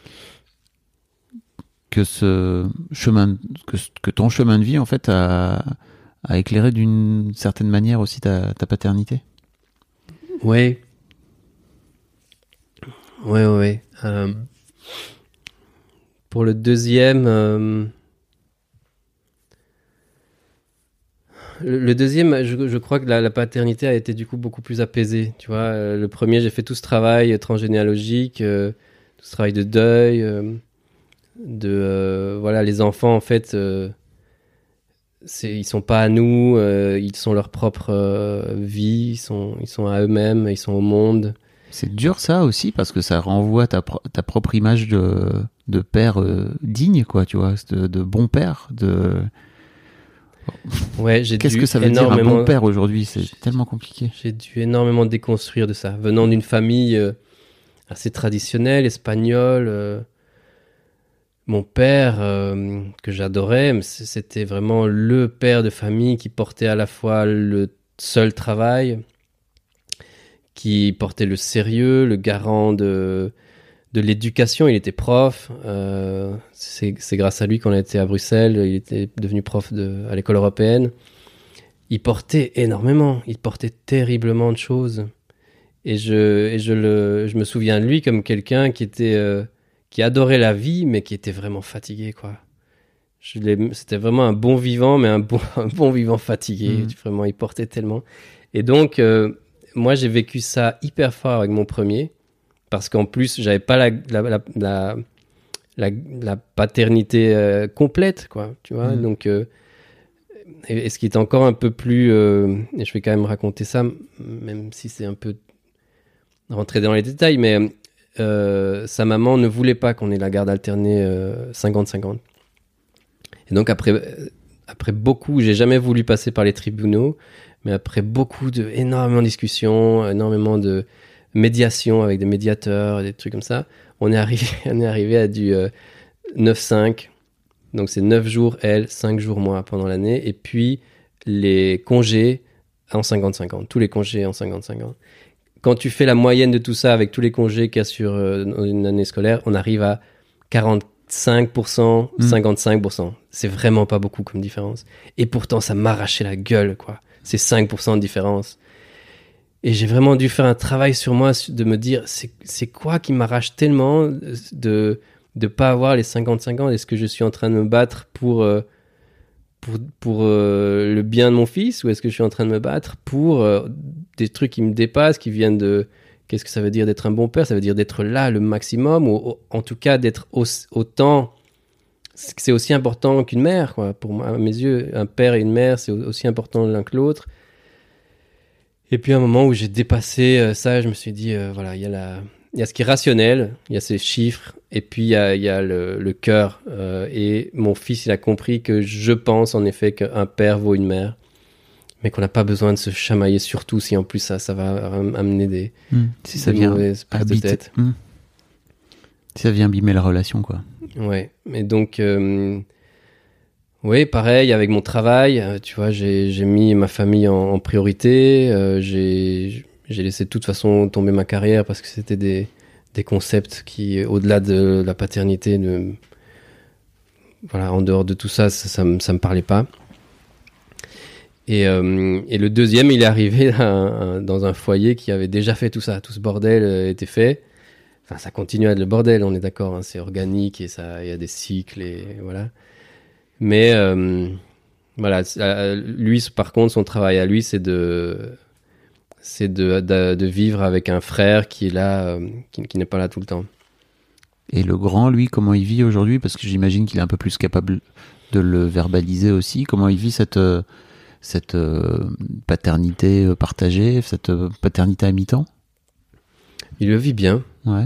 ce chemin, que ton chemin de vie en fait a éclairé d'une certaine manière aussi ta paternité. Ouais. Pour le deuxième, le deuxième, je crois que la paternité a été du coup beaucoup plus apaisée. Tu vois, le premier, j'ai fait tout ce travail transgénéalogique, tout ce travail de deuil. Voilà, les enfants en fait ils sont pas à nous, ils sont leur propre vie, ils sont à eux-mêmes, ils sont au monde. C'est dur ça aussi parce que ça renvoie ta propre image de père digne, quoi, tu vois, de bon père, Ouais, qu'est-ce que ça veut dire un bon père aujourd'hui ? C'est tellement compliqué. J'ai dû énormément déconstruire de ça, venant d'une famille assez traditionnelle, espagnole. Mon père, que j'adorais, c'était vraiment le père de famille qui portait à la fois le seul travail, qui portait le sérieux, le garant de l'éducation. Il était prof. C'est grâce à lui qu'on a été à Bruxelles. Il était devenu prof à l'école européenne. Il portait énormément. Il portait terriblement de choses. Et je me souviens de lui comme quelqu'un qui adorait la vie, mais qui était vraiment fatigué, quoi. C'était vraiment un bon vivant, mais un bon vivant fatigué. Vraiment, il portait tellement. Et donc, moi, j'ai vécu ça hyper fort avec mon premier, parce qu'en plus, j'avais pas la paternité complète, quoi. Tu vois. Donc, et ce qui est encore un peu plus, et je vais quand même raconter ça, même si c'est un peu rentrer dans les détails, mais sa maman ne voulait pas qu'on ait la garde alternée 50-50. Et donc après beaucoup, j'ai jamais voulu passer par les tribunaux, mais après énormément de discussions, énormément de médiation avec des médiateurs, des trucs comme ça, on est arrivé à du 9-5. Donc c'est 9 jours elle, 5 jours moi pendant l'année, et puis les congés en 50-50, tous les congés en 50-50. Quand tu fais la moyenne de tout ça avec tous les congés qu'il y a sur une année scolaire, on arrive à 45%, 55%. C'est vraiment pas beaucoup comme différence. Et pourtant, ça m'arrachait la gueule, quoi. C'est 5% de différence. Et j'ai vraiment dû faire un travail sur moi de me dire, c'est quoi qui m'arrache tellement de pas avoir les 50-50? Est-ce que je suis en train de me battre pour le bien de mon fils, ou est-ce que je suis en train de me battre pour des trucs qui me dépassent, qui viennent de... Qu'est-ce que ça veut dire d'être un bon père ? Ça veut dire d'être là le maximum, ou en tout cas d'être autant... C'est aussi important qu'une mère, quoi. Pour moi, à mes yeux, un père et une mère, c'est aussi important l'un que l'autre. Et puis à un moment où j'ai dépassé ça, je me suis dit, voilà, il y a ce qui est rationnel, il y a ces chiffres, et puis il y a le cœur. Et mon fils, il a compris que je pense en effet qu'un père vaut une mère, mais qu'on n'a pas besoin de se chamailler, surtout si en plus ça va amener des mauvaises prises de tête. Si ça vient abîmer la relation, quoi. Ouais, mais donc... oui, pareil, avec mon travail, tu vois, j'ai mis ma famille en priorité, j'ai laissé de toute façon tomber ma carrière parce que c'était des concepts qui, au-delà de la paternité, voilà, en dehors de tout ça, ça me parlait pas. Et le deuxième, il est arrivé dans un foyer qui avait déjà fait tout ça, tout ce bordel était fait. Enfin, ça continue à être le bordel, on est d'accord, hein, c'est organique et il y a des cycles et voilà. Mais Voilà, lui, par contre, son travail à lui, c'est de vivre avec un frère qui est là, qui n'est pas là tout le temps. Et le grand, lui, comment il vit aujourd'hui? Parce que j'imagine qu'il est un peu plus capable de le verbaliser aussi. Comment il vit cette paternité partagée, cette paternité à mi-temps? Il le vit bien. Ouais.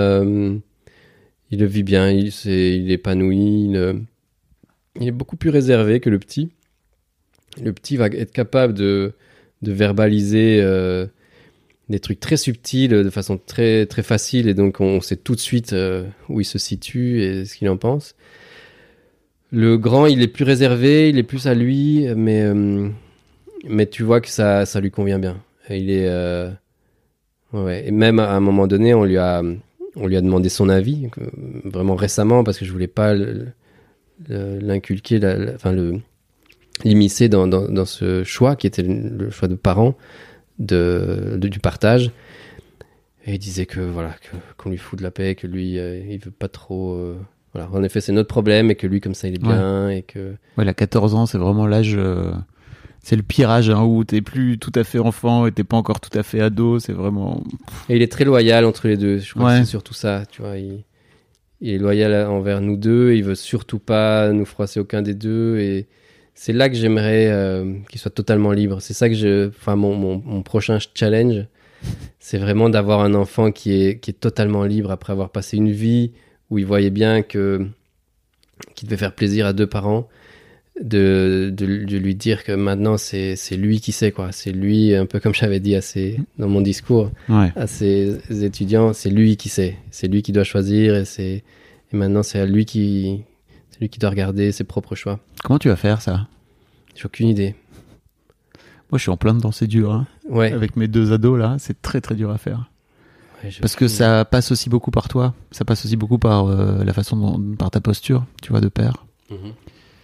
Il le vit bien, il est épanoui. Il est beaucoup plus réservé que le petit. Le petit va être capable de verbaliser des trucs très subtils de façon très, très facile, et donc on sait tout de suite où il se situe et ce qu'il en pense. Le grand, il est plus réservé, il est plus à lui, mais tu vois que ça lui convient bien. Et il est... ouais. Et même à un moment donné, on lui a demandé son avis, vraiment récemment, parce que je voulais pas l'inculquer, l'immiscer dans ce choix qui était le choix de parents du partage. Et il disait que voilà, qu'on lui fout de la paix, que lui il veut pas trop voilà, en effet c'est notre problème, et que lui comme ça il est bien. Ouais. Et que ouais, à 14 ans c'est vraiment l'âge c'est le pire âge, hein, où t'es plus tout à fait enfant et t'es pas encore tout à fait ado. C'est vraiment... Et il est très loyal entre les deux, je crois. Ouais. Que c'est surtout ça, tu vois. Il est loyal envers nous deux, il veut surtout pas nous froisser aucun des deux, et c'est là que j'aimerais qu'il soit totalement libre. C'est ça que mon prochain challenge, c'est vraiment d'avoir un enfant qui est totalement libre après avoir passé une vie où il voyait bien qu'il devait faire plaisir à deux parents, de lui dire que maintenant c'est lui qui sait, quoi. C'est lui, un peu comme j'avais dit dans mon discours, ouais, à ses étudiants, c'est lui qui sait, c'est lui qui doit choisir, et maintenant c'est lui qui doit regarder ses propres choix. Comment tu vas faire ça? J'ai aucune idée. Moi je suis en plein dedans, c'est dur, hein. Ouais. Avec mes deux ados là, c'est très très dur à faire. Ouais, parce que ça passe aussi beaucoup par toi, ça passe aussi beaucoup par la façon par ta posture, tu vois, de père. Mm-hmm.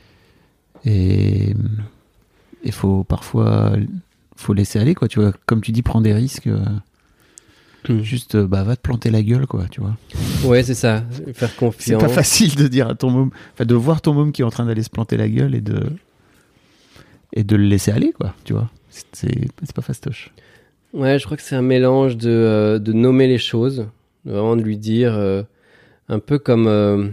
Et faut parfois laisser aller, quoi, tu vois, comme tu dis, prendre des risques. Juste va te planter la gueule, quoi, tu vois. Ouais, c'est ça, faire confiance. C'est pas facile de dire à ton môme, de voir ton môme qui est en train d'aller se planter la gueule et de le laisser aller, quoi, tu vois. C'est pas fastoche. Ouais, je crois que c'est un mélange de nommer les choses, vraiment de lui dire un peu comme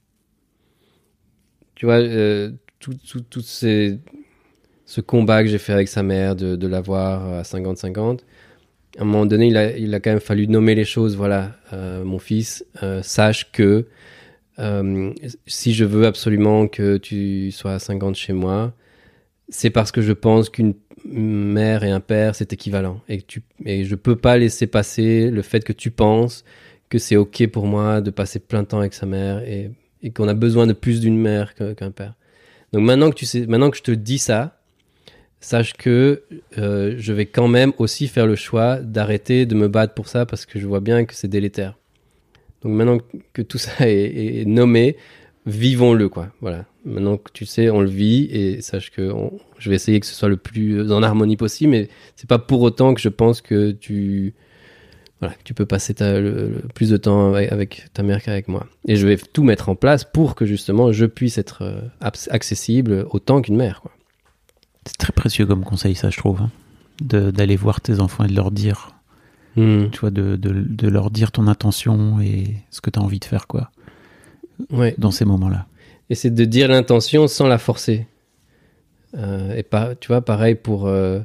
tu vois, tout ce combat que j'ai fait avec sa mère de l'avoir à 50-50. À un moment donné, il a quand même fallu nommer les choses. Voilà, mon fils, sache que si je veux absolument que tu sois à 50 chez moi, c'est parce que je pense qu'une mère et un père, c'est équivalent. Et je peux pas laisser passer le fait que tu penses que c'est OK pour moi de passer plein de temps avec sa mère, et qu'on a besoin de plus d'une mère qu'un père. Donc maintenant que je te dis ça, sache que je vais quand même aussi faire le choix d'arrêter de me battre pour ça, parce que je vois bien que c'est délétère. Donc maintenant que tout ça est nommé, vivons-le, quoi. Voilà. Maintenant que tu sais, on le vit, et sache que je vais essayer que ce soit le plus en harmonie possible, mais c'est pas pour autant que je pense que tu peux passer le plus de temps avec ta mère qu'avec moi. Et je vais tout mettre en place pour que justement je puisse être accessible autant qu'une mère, quoi. C'est très précieux comme conseil, ça, je trouve, hein. D'aller voir tes enfants et de leur dire, tu vois, de leur dire ton intention et ce que tu as envie de faire, quoi. Ouais. Dans ces moments-là. Et c'est de dire l'intention sans la forcer. Et pas, tu vois, pareil pour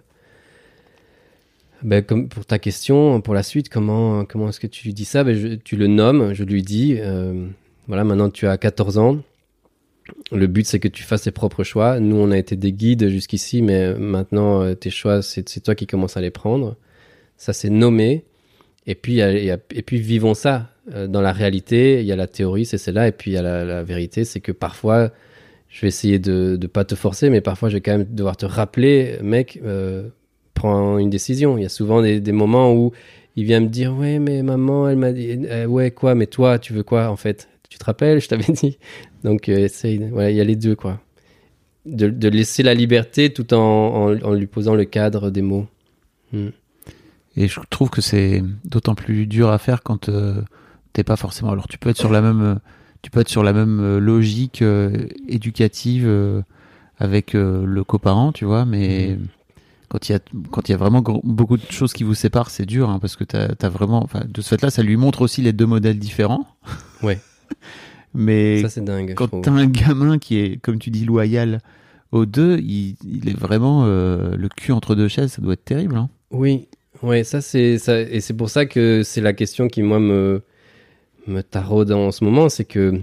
comme pour ta question, pour la suite, comment est-ce que tu dis ça? Tu le nommes, je lui dis, voilà, maintenant tu as 14 ans, le but c'est que tu fasses tes propres choix. Nous, on a été des guides jusqu'ici, mais maintenant tes choix, c'est toi qui commences à les prendre. Ça, c'est nommé. Et puis vivons ça. Dans la réalité, il y a la théorie, c'est celle-là, et puis il y a la vérité, c'est que parfois, je vais essayer de pas te forcer, mais parfois je vais quand même devoir te rappeler, mec, prends une décision. Il y a souvent des moments où il vient me dire, ouais, mais maman, elle m'a dit, ouais, quoi, mais toi, tu veux quoi, en fait? Tu te rappelles, je t'avais dit. Donc, essaye, voilà, il y a les deux, quoi. De laisser la liberté tout en lui posant le cadre des mots. Et je trouve que c'est d'autant plus dur à faire quand t'es pas forcément... Alors, tu peux être sur la même logique éducative avec le coparent, tu vois, mais quand il y a vraiment beaucoup de choses qui vous séparent, c'est dur, hein, parce que t'as vraiment, enfin, de ce fait-là, ça lui montre aussi les deux modèles différents. Ouais. Mais Ça, c'est dingue. quand t'as un gamin qui est, comme tu dis, loyal aux deux, il est vraiment le cul entre deux chaises, ça doit être terrible, hein. Oui, ouais, ça c'est ça, et c'est pour ça que c'est la question qui moi me taraude en ce moment, c'est que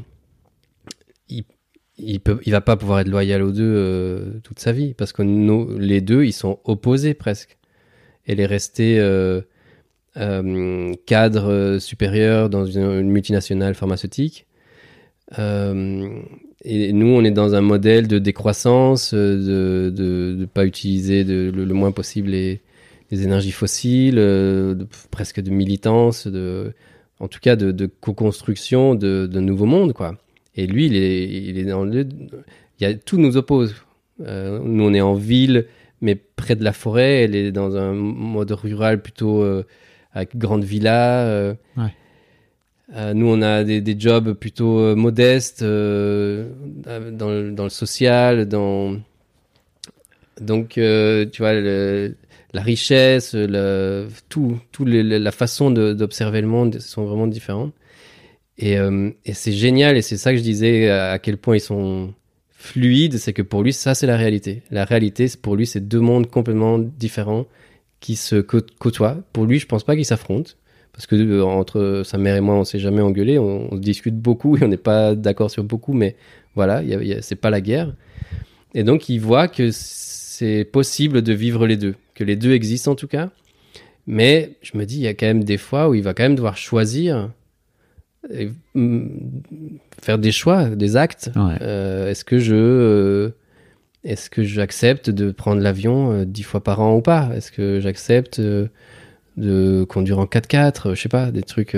il va pas pouvoir être loyal aux deux toute sa vie, parce que les deux ils sont opposés presque. Elle est restée cadre supérieur dans une multinationale pharmaceutique. Et nous, on est dans un modèle de décroissance, de pas utiliser le moins possible les énergies fossiles, presque de militance, en tout cas de co-construction d'un nouveau monde, quoi. Et lui, il est dans tout nous oppose. Nous, on est en ville, mais près de la forêt. Elle est dans un mode rural plutôt avec grande villa. Nous, on a des jobs plutôt modestes dans le social. Donc, tu vois, la richesse, la façon d'observer le monde sont vraiment différentes. Et c'est génial, et c'est ça que je disais, à quel point ils sont fluides, c'est que pour lui, ça, c'est la réalité. La réalité, pour lui, c'est deux mondes complètement différents qui se côtoient. Pour lui, je pense pas qu'ils s'affrontent. Parce que entre sa mère et moi, on s'est jamais engueulé, on se discute beaucoup et on n'est pas d'accord sur beaucoup, mais voilà, c'est pas la guerre. Et donc, il voit que c'est possible de vivre les deux, que les deux existent en tout cas. Mais je me dis, il y a quand même des fois où il va quand même devoir choisir, faire des choix, des actes. Ouais. Est-ce que j'accepte de prendre l'avion 10 fois par an ou pas? Est-ce que j'accepte de conduire en 4x4, je sais pas, des trucs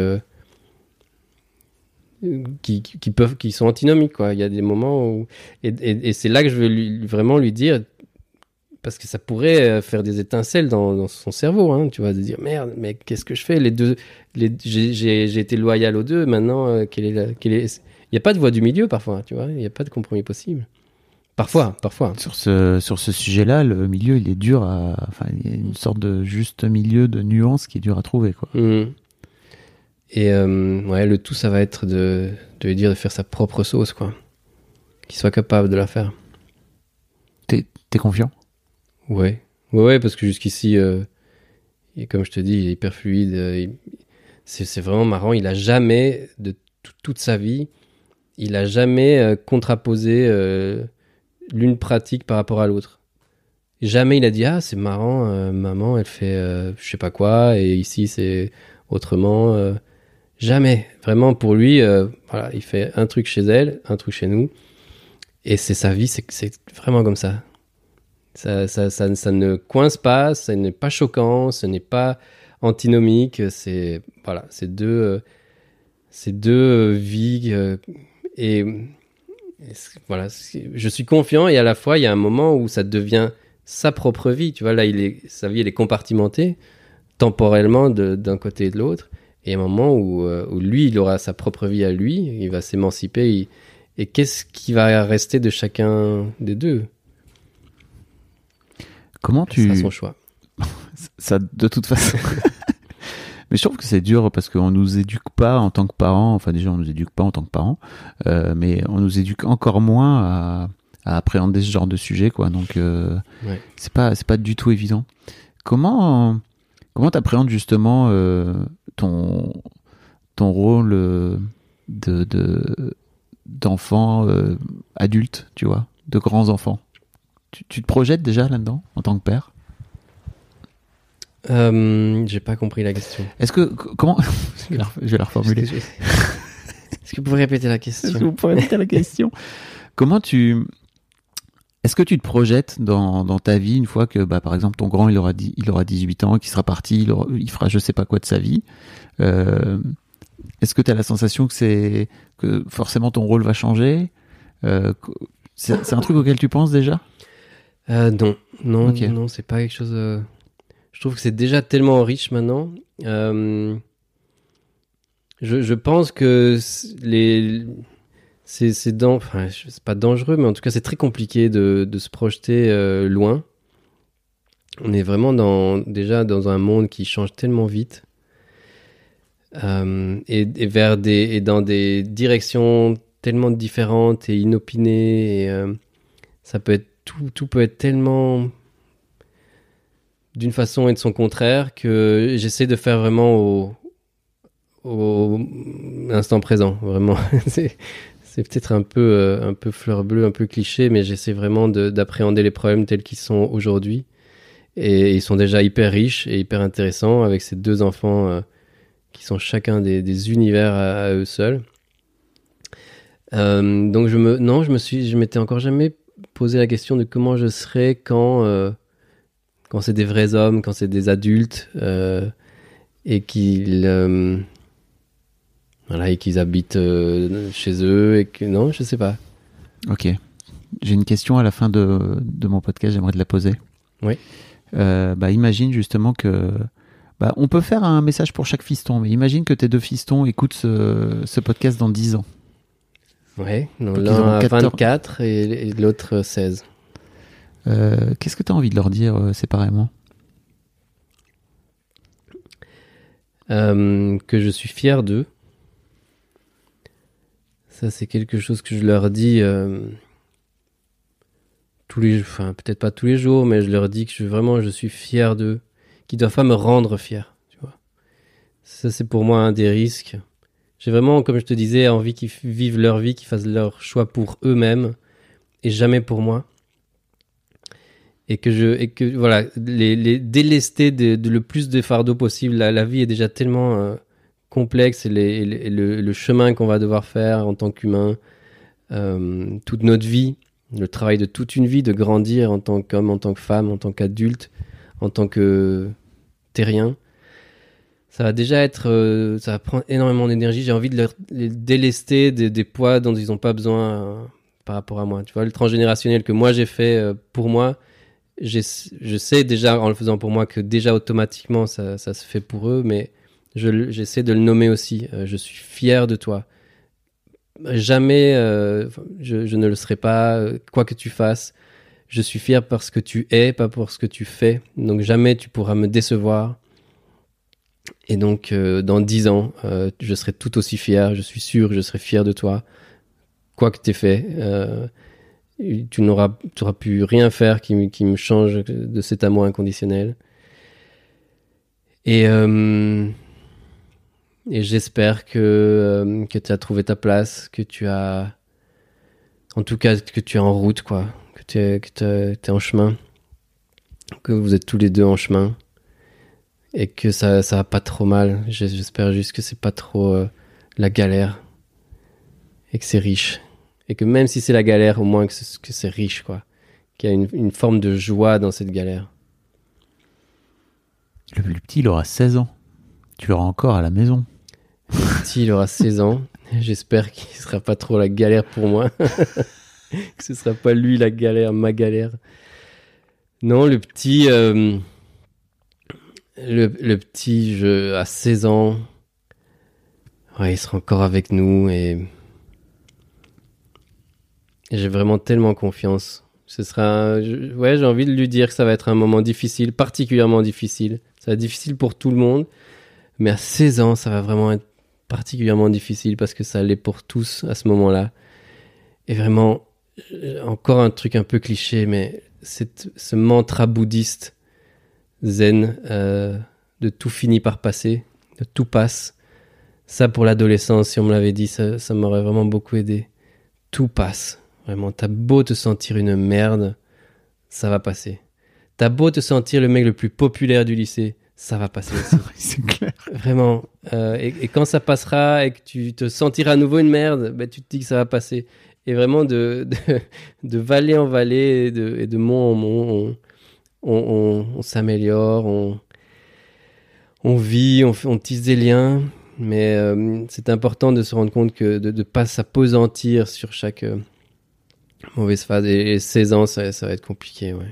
qui sont antinomiques, quoi. Il y a des moments où et c'est là que je veux vraiment lui dire, parce que ça pourrait faire des étincelles dans son cerveau, hein, tu vois, de dire merde, mais qu'est-ce que je fais? J'ai été loyal aux deux, maintenant il y a pas de voie du milieu parfois, tu vois, il y a pas de compromis possible. Parfois. Sur ce sujet-là, le milieu, il est dur enfin, il y a une sorte de juste milieu de nuances qui est dur à trouver, quoi. Et ouais, le tout, ça va être de lui dire de faire sa propre sauce, quoi. Qu'il soit capable de la faire. T'es confiant? Ouais, parce que jusqu'ici, et comme je te dis, il est hyper fluide. C'est vraiment marrant. Il a jamais, de toute sa vie, il a jamais contraposé l'une pratique par rapport à l'autre. Jamais il a dit c'est marrant, maman elle fait je sais pas quoi et ici c'est autrement. Jamais. Vraiment pour lui, voilà, il fait un truc chez elle, un truc chez nous, et c'est sa vie, c'est vraiment comme ça. Ça ne coince pas, ça n'est pas choquant, ce n'est pas antinomique. C'est voilà, c'est deux vies et voilà, je suis confiant, et à la fois il y a un moment où ça devient sa propre vie, tu vois, là sa vie elle est compartimentée temporellement d'un côté et de l'autre, et il y a un moment où lui il aura sa propre vie à lui, il va s'émanciper, et qu'est-ce qui va rester de chacun des deux? Comment tu... C'est son choix. Ça, de toute façon... Mais je trouve que c'est dur parce qu'on nous éduque pas en tant que parents. Enfin, déjà, on nous éduque pas en tant que parents, mais on nous éduque encore moins à appréhender ce genre de sujet, quoi. Donc, Ouais. c'est pas du tout évident. Comment t'appréhendes justement ton rôle d'enfant adulte, tu vois, de grands enfants? Tu te projettes déjà là-dedans en tant que père? J'ai pas compris la question. Est-ce que comment je vais la reformuler. Est-ce que vous pouvez répéter la question? Est-ce que vous pouvez répéter la question? Est-ce que tu te projettes dans ta vie une fois que, par exemple, ton grand il aura 18 ans, qu'il sera parti, il fera je sais pas quoi de sa vie. Est-ce que tu as la sensation que forcément ton rôle va changer? C'est un truc auquel tu penses déjà? Non, Okay. Non, c'est pas quelque chose. Je trouve que c'est déjà tellement riche maintenant. Je pense que c'est pas dangereux, mais en tout cas, c'est très compliqué de se projeter loin. On est vraiment déjà dans un monde qui change tellement vite et dans des directions tellement différentes et inopinées. Et, ça peut être tout peut être tellement d'une façon et de son contraire que j'essaie de faire vraiment au instant présent. Vraiment, c'est peut-être un peu fleur bleue, un peu cliché, mais j'essaie vraiment d'appréhender les problèmes tels qu'ils sont aujourd'hui. Et ils sont déjà hyper riches et hyper intéressants avec ces 2 enfants qui sont chacun des univers à eux seuls. Donc je m'étais encore jamais posé la question de comment je serais quand c'est des vrais hommes, quand c'est des adultes et qu'ils habitent chez eux et que non, je sais pas. Ok. J'ai une question à la fin de mon podcast, j'aimerais te la poser. Oui. Imagine justement que on peut faire un message pour chaque fiston, mais imagine que tes 2 fistons écoutent ce podcast dans 10 ans. Ouais, l'un a 24 et l'autre 16. Qu'est-ce que tu as envie de leur dire séparément ? Que je suis fier d'eux. Ça, c'est quelque chose que je leur dis peut-être pas tous les jours, mais je leur dis que je suis fier d'eux, qu'ils doivent pas me rendre fier, tu vois. Ça, c'est pour moi un des risques. J'ai vraiment, comme je te disais, envie qu'ils vivent leur vie, qu'ils fassent leur choix pour eux-mêmes et jamais pour moi. Et que voilà, les délester de le plus de fardeaux possible. La vie est déjà tellement complexe et le chemin qu'on va devoir faire en tant qu'humain, toute notre vie, le travail de toute une vie, de grandir en tant qu'homme, en tant que femme, en tant qu'adulte, en tant que terrien. Ça va déjà être, ça va prendre énormément d'énergie. J'ai envie de les délester des poids dont ils n'ont pas besoin par rapport à moi. Tu vois, le transgénérationnel que moi j'ai fait pour moi, je sais déjà en le faisant pour moi que déjà automatiquement ça se fait pour eux, mais j'essaie de le nommer aussi. Je suis fier de toi. Jamais je ne le serai pas, quoi que tu fasses. Je suis fier parce que tu es, pas pour ce que tu fais. Donc jamais tu pourras me décevoir. Et donc dans 10 ans, je serai tout aussi fier. Je suis sûr que je serai fier de toi, quoi que tu aies fait. Tu n'auras pu rien faire qui me change de cet amour inconditionnel. Et j'espère que tu as trouvé ta place, en tout cas que tu es en route, quoi, que tu es en chemin, que vous êtes tous les 2 en chemin et que ça va pas trop mal. J'espère juste que c'est pas trop la galère et que c'est riche. Et que même si c'est la galère, au moins que c'est riche, quoi. Qu'il y a une forme de joie dans cette galère. Le plus petit, il aura 16 ans. Tu l'auras encore à la maison. Le petit, il aura 16 ans. J'espère qu'il ne sera pas trop la galère pour moi. Que ce ne sera pas lui la galère, ma galère. Non, le petit... le petit, à 16 ans... Ouais, il sera encore avec nous et j'ai vraiment tellement confiance. J'ai envie de lui dire que ça va être un moment difficile, particulièrement difficile. Ça va être difficile pour tout le monde, mais à 16 ans, ça va vraiment être particulièrement difficile parce que ça l'est pour tous à ce moment-là. Et vraiment, encore un truc un peu cliché, mais ce mantra bouddhiste zen de tout finit par passer, de tout passe. Ça, pour l'adolescence, si on me l'avait dit, ça m'aurait vraiment beaucoup aidé. Tout passe. Vraiment, t'as beau te sentir une merde, ça va passer. T'as beau te sentir le mec le plus populaire du lycée, ça va passer aussi. C'est clair. Vraiment. Et quand ça passera et que tu te sentiras à nouveau une merde, ben, tu te dis que ça va passer. Et vraiment, de vallée en vallée et de mont en mont, on s'améliore, on vit, on tisse des liens. Mais c'est important de se rendre compte que de ne pas s'appesantir sur chaque mauvaise phase. Et 16 ans, ça va être compliqué, ouais.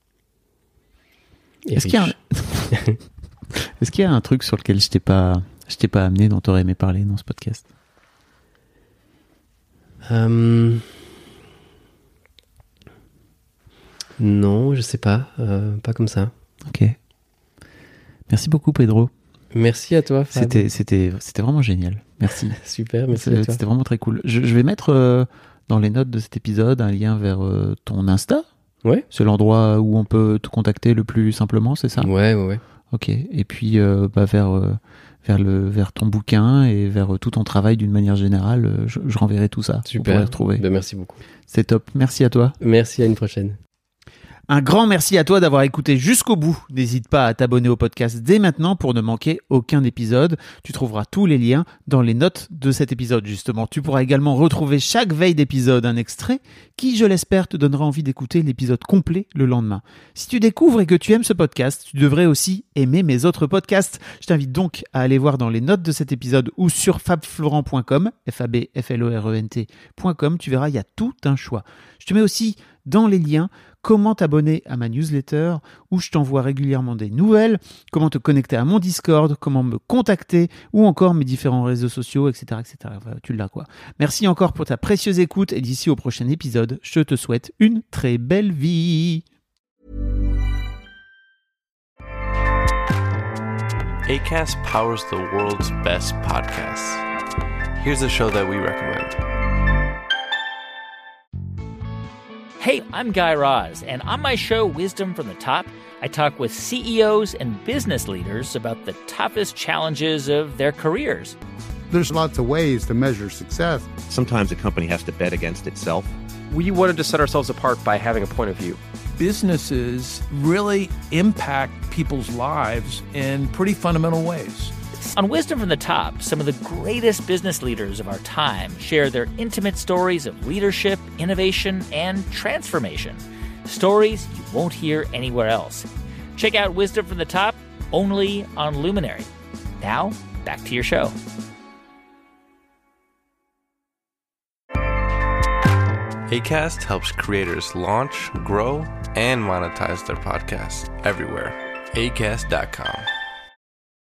Est-ce qu'il y a un truc sur lequel je t'ai pas amené, dont tu aurais aimé parler dans ce podcast ? Non, je sais pas. Pas comme ça. Ok. Merci beaucoup, Pedro. Merci à toi, Fab. C'était vraiment génial. Merci. Super, merci à toi. C'était vraiment très cool. Je vais mettre dans les notes de cet épisode un lien vers ton Insta. Ouais. C'est l'endroit où on peut te contacter le plus simplement, c'est ça ? Ouais. Ok. Et puis vers ton bouquin et vers tout ton travail d'une manière générale, je renverrai tout ça. Super. Vous pourrez retrouver. Ben, merci beaucoup. C'est top. Merci à toi. Merci, à une prochaine. Un grand merci à toi d'avoir écouté jusqu'au bout. N'hésite pas à t'abonner au podcast dès maintenant pour ne manquer aucun épisode. Tu trouveras tous les liens dans les notes de cet épisode justement. Tu pourras également retrouver chaque veille d'épisode un extrait qui, je l'espère, te donnera envie d'écouter l'épisode complet le lendemain. Si tu découvres et que tu aimes ce podcast, tu devrais aussi aimer mes autres podcasts. Je t'invite donc à aller voir dans les notes de cet épisode ou sur fabflorent.com, fabflorent.com. Tu verras, il y a tout un choix. Je te mets aussi dans les liens comment t'abonner à ma newsletter où je t'envoie régulièrement des nouvelles, comment te connecter à mon Discord, comment me contacter ou encore mes différents réseaux sociaux, etc. Enfin, tu l'as quoi. Merci encore pour ta précieuse écoute et d'ici au prochain épisode, je te souhaite une très belle vie. Acast powers the world's best podcasts. Here's a show that we recommend. Hey, I'm Guy Raz, and on my show, Wisdom from the Top, I talk with CEOs and business leaders about the toughest challenges of their careers. There's lots of ways to measure success. Sometimes a company has to bet against itself. We wanted to set ourselves apart by having a point of view. Businesses really impact people's lives in pretty fundamental ways. On Wisdom from the Top, some of the greatest business leaders of our time share their intimate stories of leadership, innovation, and transformation. Stories you won't hear anywhere else. Check out Wisdom from the Top only on Luminary. Now, back to your show. Acast helps creators launch, grow, and monetize their podcasts everywhere. Acast.com.